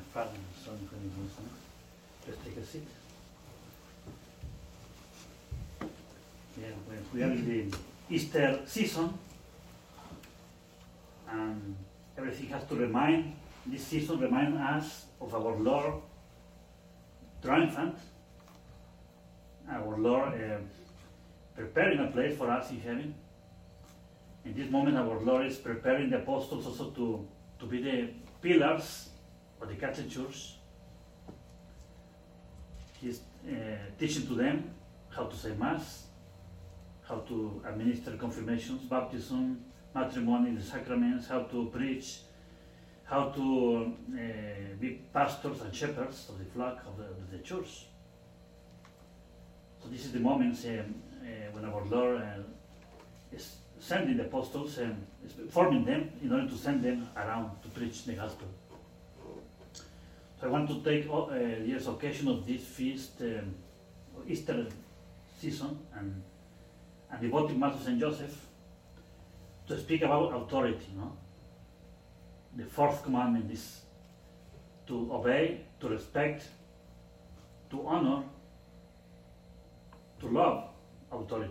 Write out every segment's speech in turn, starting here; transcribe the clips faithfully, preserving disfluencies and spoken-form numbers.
Father, Son, and Holy Spirit. Let's take a seat. Yeah, when we are in the Easter season, and everything has to remind, this season remind us of our Lord triumphant, our Lord uh, preparing a place for us in heaven. In this moment, our Lord is preparing the apostles also to, to be the pillars of the Catholic Church. He's uh, teaching to them how to say Mass, how to administer confirmations, baptism, matrimony, the sacraments, how to preach, how to uh, be pastors and shepherds of the flock of the, of the church. So this is the moment uh, uh, when our Lord uh, is sending the apostles and forming them in order to send them around to preach the gospel. So I want to take uh, this occasion of this feast, um, Easter season, and, and the devoted Mass of Saint Joseph to speak about authority. No? The fourth commandment is to obey, to respect, to honor, to love authority.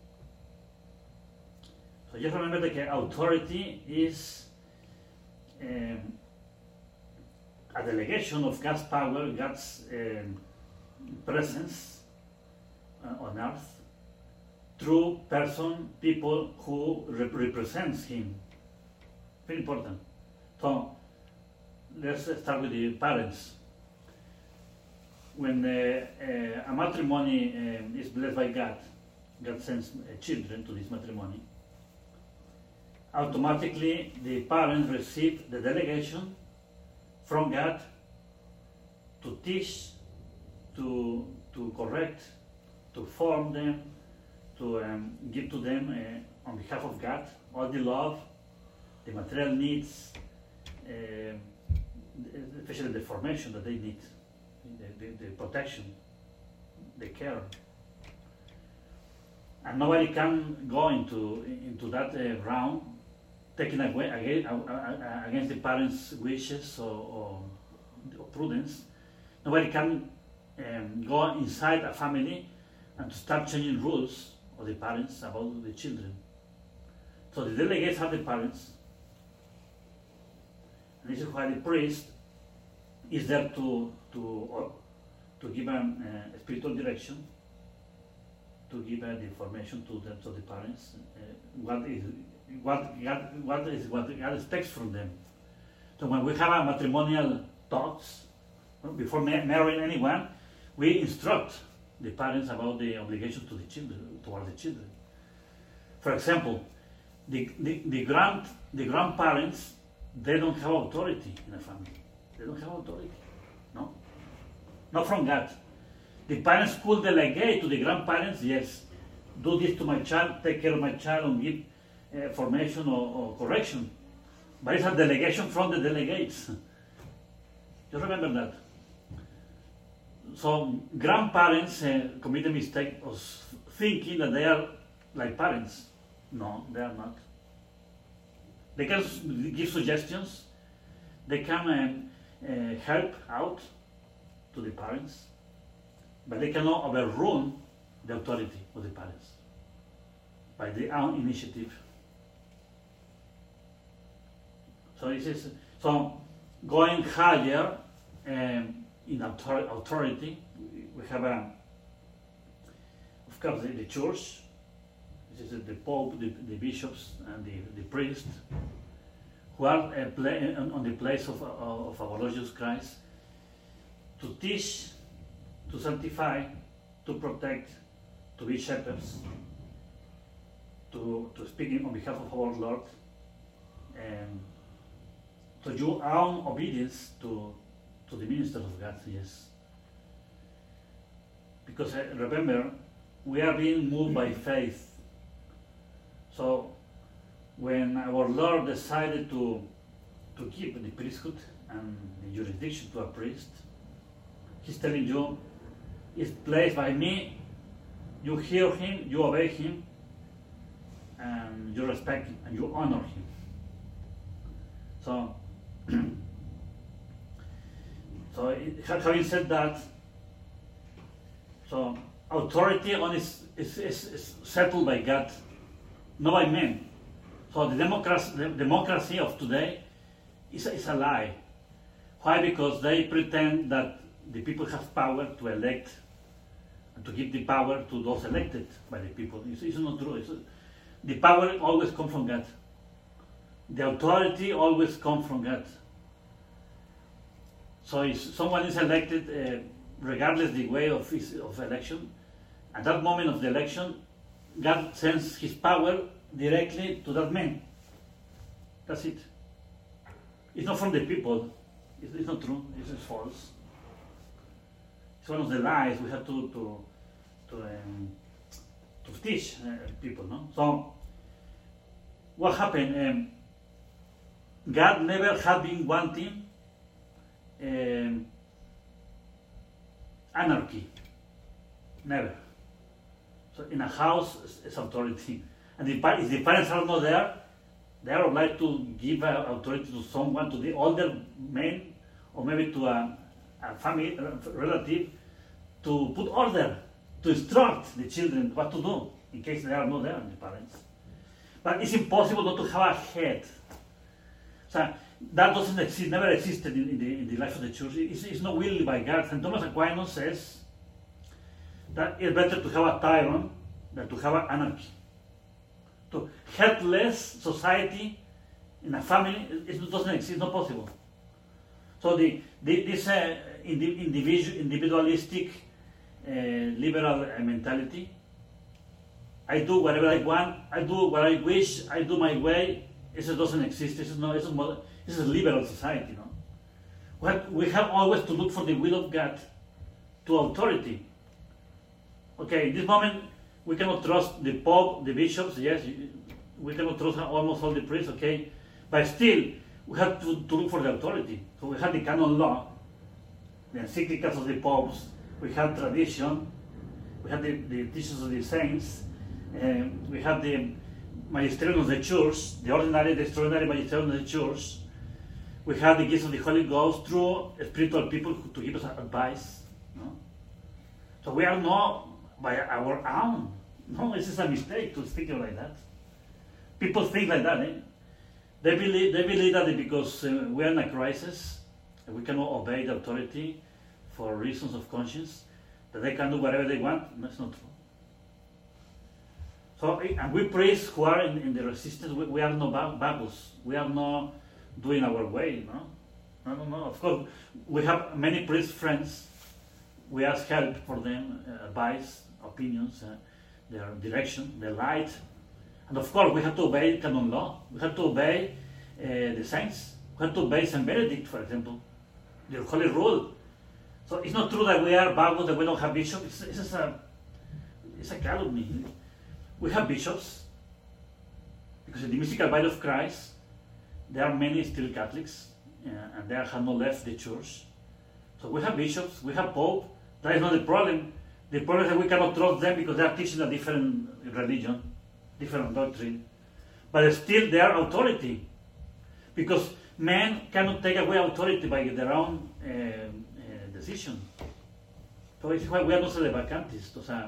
So just remember that authority is um, a delegation of God's power, God's um, presence uh, on earth through person, people who rep represents Him. Very important. So let's start with the parents. When uh, uh, a matrimony um, is blessed by God, God sends uh, children to this matrimony. Automatically, the parents receive the delegation from God to teach, to, to correct, to form them, to um, give to them, uh, on behalf of God, all the love, the material needs, uh, especially the formation that they need, the, the, the protection, the care. And nobody can go into, into that uh, realm taking away against, against the parents' wishes or, or, or prudence. Nobody can um, go inside a family and to start changing rules of the parents about the children. So the delegates are the parents, and this is why the priest is there to to uh, to give them uh, spiritual direction, to give uh, the information to them, to the parents, uh, what is what God, what is what God expects from them. So when we have a matrimonial talks, before marrying anyone, we instruct the parents about the obligations to the children, toward the children. For example, the, the, the, grand, the grandparents, they don't have authority in a family. They don't have authority, no? Not from God. The parents could delegate to the grandparents, yes, do this to my child, take care of my child, and give uh, formation or, or correction. But it's a delegation from the delegates. You remember that? So grandparents uh, commit the mistake of thinking that they are like parents. No, they are not. They can give suggestions. They can um, uh, help out to the parents, but they cannot overrule the authority of the parents by their own initiative. So this is so going higher um, in author authority. We have a, of course, the, the church. This is the Pope, the, the bishops, and the, the priest, who are uh, play, on, on the place of, uh, of our Lord Jesus Christ, to teach, to sanctify, to protect, to be shepherds, to, to speak on behalf of our Lord, and to do our own obedience to, to the ministers of God, yes. Because uh, remember, we are being moved by faith. So when our Lord decided to, to give the priesthood and the jurisdiction to a priest, He's telling you, it's placed by me, you hear Him, you obey Him, and you respect Him, and you honor Him. So So it, having said that, so authority on is, is, is, is settled by God, not by men. So the democracy, the democracy of today is a, is a lie. Why? Because they pretend that the people have power to elect and to give the power to those elected by the people. It's, it's not true. It's, the power always comes from God. The authority always comes from God. So if someone is elected, uh, regardless the way of his of election, at that moment of the election, God sends His power directly to that man. That's it. It's not from the people. It's, it's not true. It's, it's false. It's one of the lies we have to to to, um, to teach uh, people. No. So what happened? Um, God never had been wanting um, anarchy. Never. So in a house, it's authority. And if the parents are not there, they are obliged to give uh, authority to someone, to the older men, or maybe to a, a family a relative, to put order, to instruct the children what to do, in case they are not there, the parents. But it's impossible not to have a head. So that doesn't exist, never existed in, in, the, in the life of the church. It's, it's not willed by God. And Thomas Aquinas says that it's better to have a tyrant than to have an anarchy. To headless society in a family, it doesn't exist, it's not possible. So the, the this uh, individual, individualistic, uh, liberal uh, mentality, I do whatever I want, I do what I wish, I do my way, it doesn't exist. This is not, this is, modern, this is a liberal society. No? We have, we have always to look for the will of God to authority. Okay, in this moment, we cannot trust the Pope, the bishops, yes, we cannot trust almost all the priests, okay, but still, we have to, to look for the authority. So we have the canon law, the encyclicals of the popes, we have tradition, we have the, the teachings of the saints, uh, we have the magisterium of the church, the ordinary, the extraordinary magisterium of the church, we have the gifts of the Holy Ghost through spiritual people to give us advice. No? So we are not by our own. No, this is a mistake to speak like that. People think like that. Eh? They believe they believe that because uh, we are in a crisis, and we cannot obey the authority for reasons of conscience, that they can do whatever they want. That's not true. So, and we priests who are in, in the resistance, we, we are not babbles. We are not doing our way. No, no, no, no. Of course, we have many priest friends. We ask help for them, uh, advice, opinions, uh, their direction, their light. And of course, we have to obey canon law. We have to obey uh, the saints. We have to obey Saint Benedict, for example, the Holy Rule. So it's not true that we are babbles, that we don't have bishops. It's, it's, a, it's a calumny. We have bishops, because in the mystical body of Christ, there are many still Catholics, uh, and they have not left the church. So we have bishops, we have Pope. That is not the problem. The problem is that we cannot trust them because they are teaching a different religion, different doctrine. But still they are authority. Because men cannot take away authority by their own uh, uh, decision. So this is why we are not vacantes. O sea,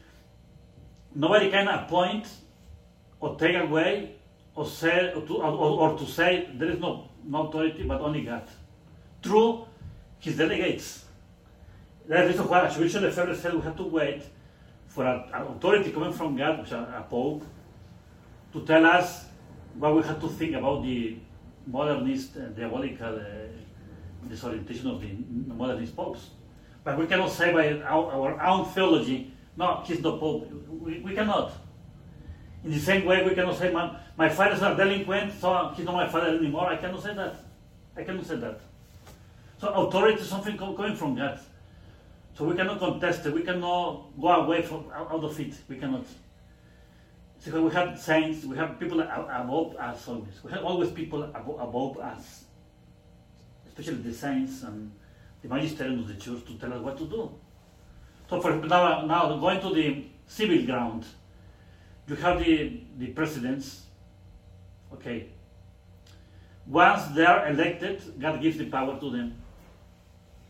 nobody can appoint or take away or say or to, or, or to say there is no, no authority but only God. Through His delegates. That's the reason why Archbishop Lefebvre said we have to wait for an authority coming from God, which is a Pope, to tell us what we have to think about the modernist, uh, diabolical uh, disorientation of the modernist popes. But we cannot say by our, our own theology, no, he's the Pope. We, we cannot. In the same way, we cannot say, my, my father is a delinquent, so he's not my father anymore. I cannot say that. I cannot say that. So authority is something coming from God. So we cannot contest it. We cannot go away from out of it. We cannot. So we have saints. We have people above us always. We have always people above, above us, especially the saints and the magisterium of the church to tell us what to do. So for now, now going to the civil ground, you have the the presidents. Okay. Once they are elected, God gives the power to them.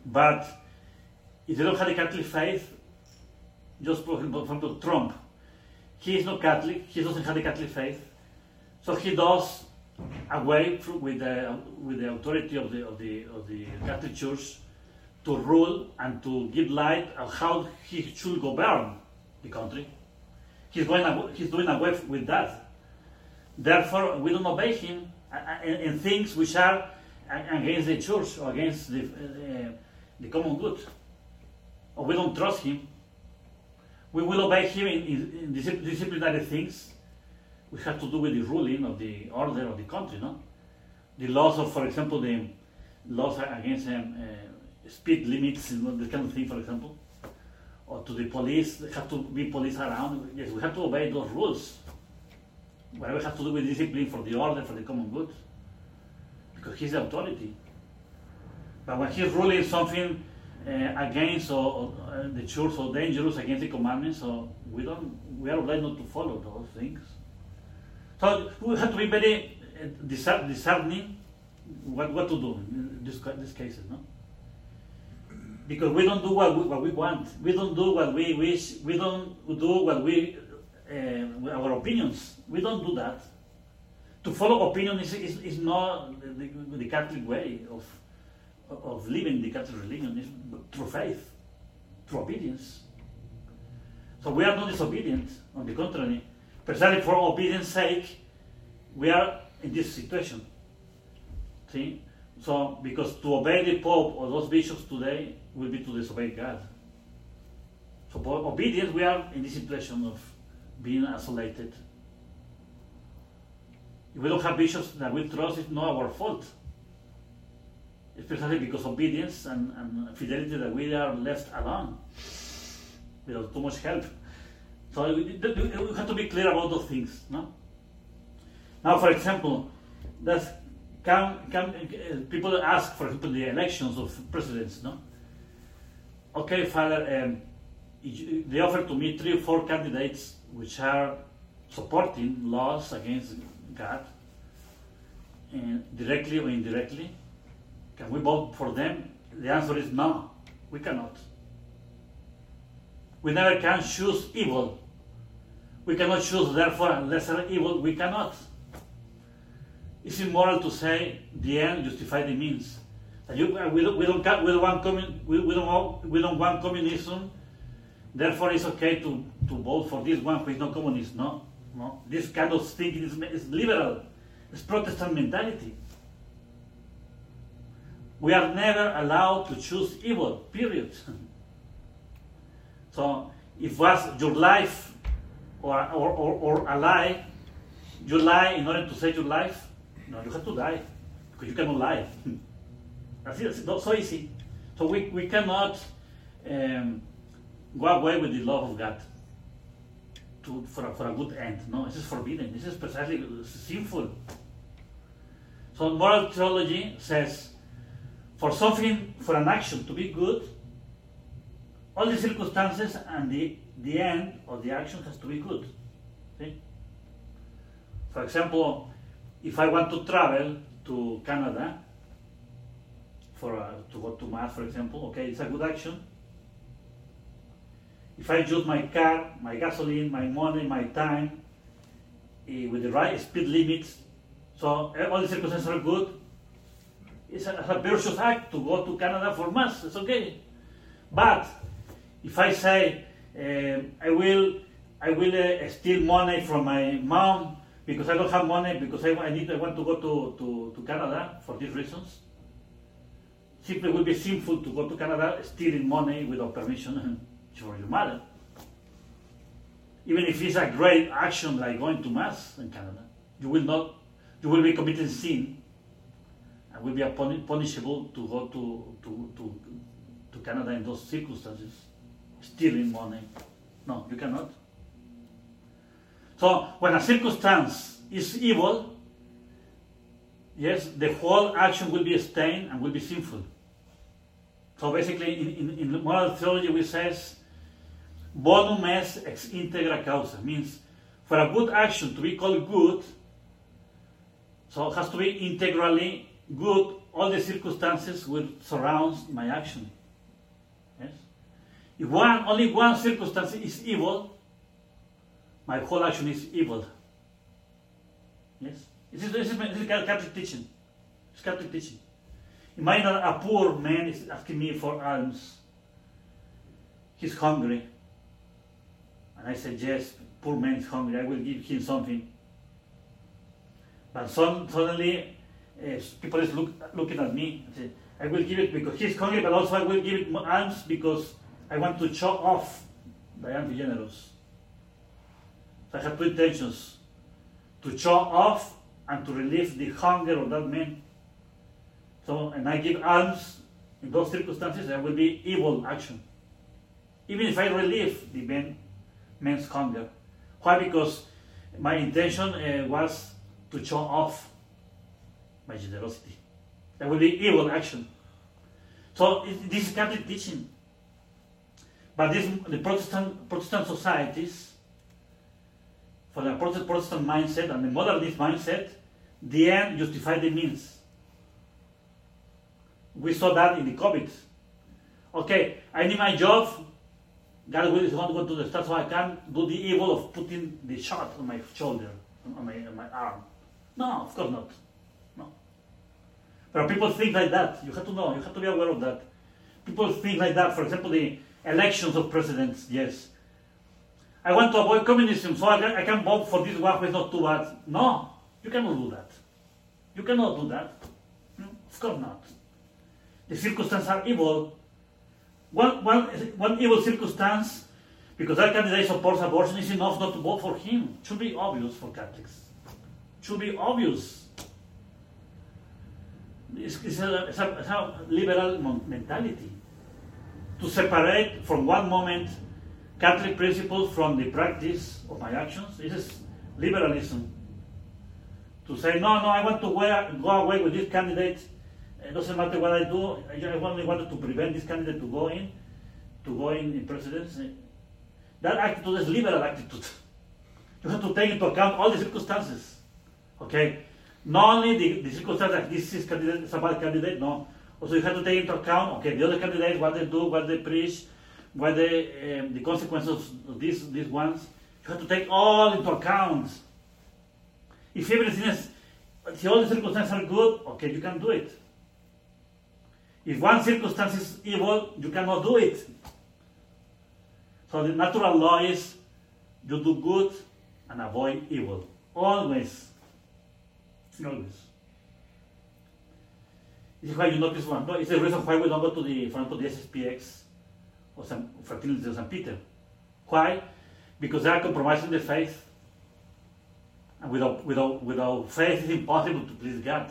But if they don't have the Catholic faith, just for example, Trump, he is not Catholic, he doesn't have the Catholic faith, so he does away with the with the authority of the of the of the Catholic Church to rule and to give light on how he should govern the country. He's going he's doing away with that. Therefore, we don't obey him in things which are against the church or against the uh, the common good, or we don't trust him. We will obey him in, in, in disciplinary things which have to do with the ruling of the order of the country, no? The laws of, for example, the laws against um, uh, speed limits, this kind of thing, for example, or to the police, there have to be police around. Yes, we have to obey those rules. Whatever has to do with discipline for the order, for the common good, because he's the authority. But when he's ruling something uh, against or, or uh, the church or dangerous against the commandments, so we don't, we are obliged not to follow those things. So we have to be very uh, discerning what, what to do in this, these cases, no? Because we don't do what we, what we want. We don't do what we wish. We don't do what we uh, our opinions. We don't do that. To follow opinion is, is, is not the, the, the Catholic way of of living the Catholic religion. It's through faith, through obedience. So we are not disobedient. On the contrary, precisely for obedience sake, we are in this situation. See? So, because to obey the Pope or those bishops today will be to disobey God. So, for obedience, we are in this situation of being isolated. If we don't have bishops that we trust, it's not our fault. It's precisely because of obedience and, and fidelity that we are left alone without too much help. So we, we have to be clear about those things. No? Now, for example, that's, can, can, uh, people ask, for example, the elections of presidents. No? Okay, Father, um, they offer to me three or four candidates which are supporting laws against God, and directly or indirectly. Can we vote for them? The answer is no, we cannot. We never can choose evil. We cannot choose, therefore, a lesser evil. We cannot. It's immoral to say the end justify the means. You, we, don't, we, don't, we, don't want commun, we, we, don't, we don't want communism, therefore it's okay to, to vote for this one who is not communist. No, no. This kind of thinking is, is liberal. It's Protestant mentality. We are never allowed to choose evil, period. So, if was your life or, or, or, or a lie, you lie in order to save your life, no, you have to die, because you cannot lie. That's it, it's not so easy. So we, we cannot um, go away with the love of God to, for, a, for a good end. No, this is forbidden. This is precisely sinful. So moral theology says, for something, for an action to be good, all the circumstances and the, the end of the action has to be good. See? For example, if I want to travel to Canada, for uh, to go to Mass, for example, okay, it's a good action. If I use my car, my gasoline, my money, my time, uh, with the right speed limits, so all the circumstances are good, it's a, a virtuous act to go to Canada for Mass, it's okay. But if I say, uh, I will, I will uh, steal money from my mom because I don't have money, because I, I need, I want to go to, to, to Canada for these reasons, simply will be sinful to go to Canada stealing money without permission for your mother. Even if it's a great action like going to Mass in Canada, you will not, you will be committing sin and will be punishable to go to, to, to, to Canada in those circumstances, stealing money. No, you cannot. So when a circumstance is evil, yes, the whole action will be stained and will be sinful. So basically, in, in, in moral theology, we says, bonum est ex integra causa, means for a good action to be called good, so it has to be integrally good all the circumstances will surround my action. Yes? If one, only one circumstance is evil, my whole action is evil. Yes? This is, this is, this is Catholic teaching. It's Catholic teaching. Imagine a poor man is asking me for alms. He's hungry. And I said, yes, poor man is hungry. I will give him something. But some, suddenly, uh, people is look, looking at me and say, I will give it because he's hungry, but also I will give it alms because I want to show off that I am generous. So I have two intentions, to show off and to relieve the hunger of that man. So, and I give alms in those circumstances, that will be evil action. Even if I relieve the man, man's hunger. Why? Because my intention uh, was to show off my generosity. That will be evil action. So it, this is Catholic teaching. But this, the Protestant Protestant societies, for the Protestant mindset and the modernist mindset, the end justifies the means. We saw that in the COVID. Okay, I need my job. God will is not going to do that, so I can't do the evil of putting the shot on my shoulder, on my, on my arm. No, of course not. No. But people think like that. You have to know. You have to be aware of that. People think like that. For example, the elections of presidents. Yes. I want to avoid communism, so I can, I can vote for this one who is not too bad. No, you cannot do that. You cannot do that. No, of course not. The circumstances are evil. One, one, one evil circumstance, because that candidate supports abortion, is enough not to vote for him. It should be obvious for Catholics. It should be obvious. It's, it's, a, it's, a, it's a liberal mentality. To separate from one moment Catholic principles from the practice of my actions, this is liberalism. To say, no, no, I want to wear, go away with this candidate. It doesn't matter what I do. I only wanted to prevent this candidate to go in, to go in in presidency. That attitude is liberal attitude. You have to take into account all the circumstances. Okay, not only the, the circumstances that this is candidate is a bad candidate. No, also you have to take into account. Okay, the other candidates, what they do, what they preach, what they um, the consequences of these these ones. You have to take all into account. If everything is, if all the circumstances are good, okay, you can do it. If one circumstance is evil, you cannot do it. So the natural law is you do good and avoid evil. Always. Always. This is why you notice one. No, it's the reason why we don't go to the, for example, the S S P X or some Fraternity of Saint Peter. Why? Because they are compromising the faith. And without, without, without faith, it's impossible to please God.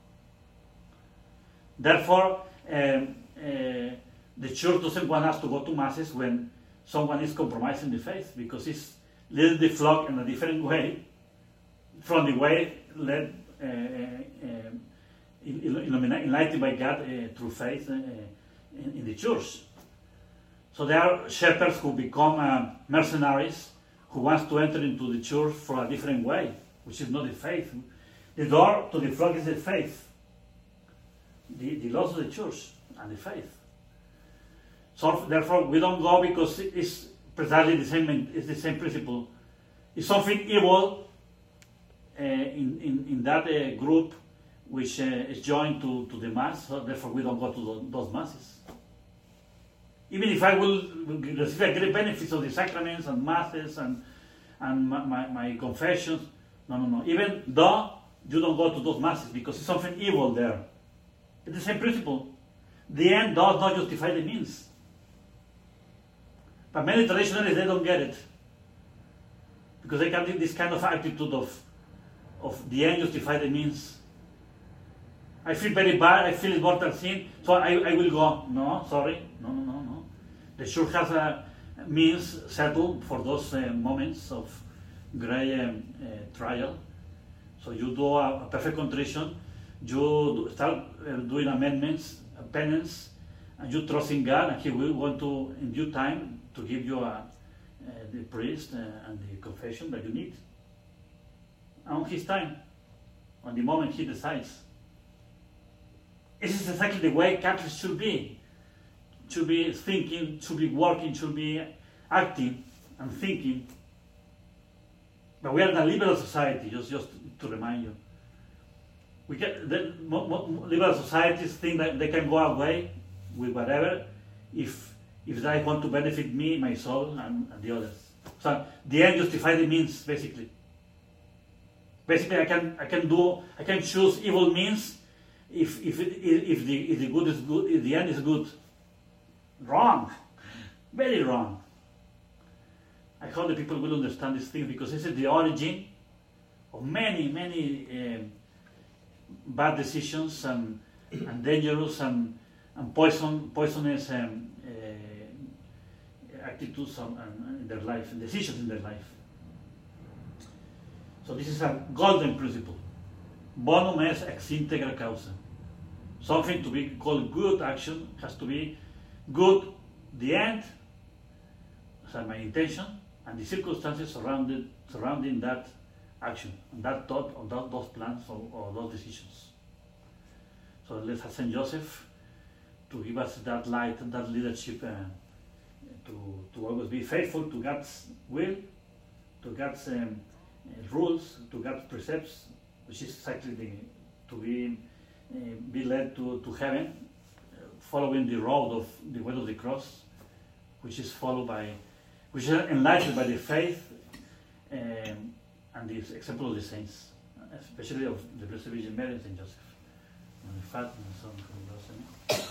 Therefore, um, uh, the church doesn't want us to go to masses when someone is compromising the faith, because it's leading the flock in a different way from the way led, uh, uh, enlightened by God uh, through faith uh, in, in the church. So there are shepherds who become uh, mercenaries, who wants to enter into the church for a different way, which is not the faith. The door to the flock is the faith. The, the laws of the church and the faith. So therefore we don't go because it's precisely the same, it's the same principle. If something evil uh, in, in, in that uh, group which uh, is joined to, to the mass, so therefore we don't go to the, those masses. Even if I will receive a great benefits of the sacraments and masses and, and my, my, my confessions, no, no, no. Even though you don't go to those masses because it's something evil there. It's the same principle. The end does not justify the means. But many traditionalists, they don't get it. Because they have this kind of attitude of, of the end justify the means. I feel very bad, I feel mortal sin, so I, I will go. No, sorry. No, no, no, no. The church has a means settled for those uh, moments of great um, uh, trial. So you do a, a perfect contrition, you start uh, doing amendments, uh, penance, and you trust in God, and He will want to, in due time, to give you a, uh, the priest uh, and the confession that you need. On His time, on the moment He decides. this is exactly the way Catholics should be. Should be thinking, should be working, should be acting and thinking. But we are in a liberal society, just, just to remind you. We can, the mo, mo, liberal societies think that they can go away with whatever if if they want to benefit me, my soul, and, and the others. So the end justifies the means, basically. Basically, I can I can do I can choose evil means if if it, if the if the good is good, if the end is good. Wrong, very wrong. I hope the people will understand this thing, because this is the origin of many many uh, bad decisions and and dangerous and and poison poisonous um, uh, attitudes on, on, in their life and decisions in their life. So this is a golden principle. Bonum est ex integra causa. Something to be called good action has to be good, the end, so my intention, and the circumstances surrounded, surrounding that action, and that thought, or that, those plans, or, or those decisions. So let's ask Saint Joseph to give us that light and that leadership, uh, to, to always be faithful to God's will, to God's um, uh, rules, to God's precepts, which is exactly the, to be, uh, be led to, to heaven, following the road of the way of the cross, which is followed by, which is enlightened by the faith um, and the example of the saints, especially of the Blessed Virgin Mary and Saint Joseph, and the Father and the Son and the Holy Ghost.